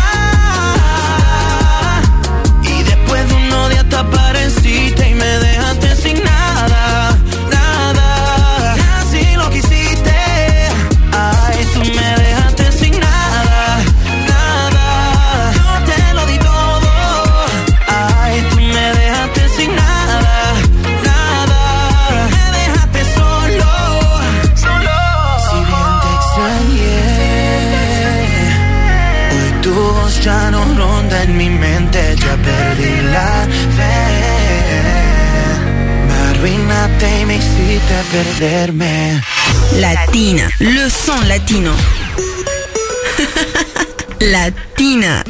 Speaker 17: y después de unos días te apareciste y me dejaste sin nada. Así lo que hiciste. Ay, tú me dejaste sin nada. Yo te lo di todo. Ay, tú me dejaste sin nada. Me dejaste solo. Si bien te extrañé, hoy tu voz ya no ronda en mi mente, ya perdí la fe. Me arruinaste y me hiciste perderme.
Speaker 11: Latina, le son latino. Latina.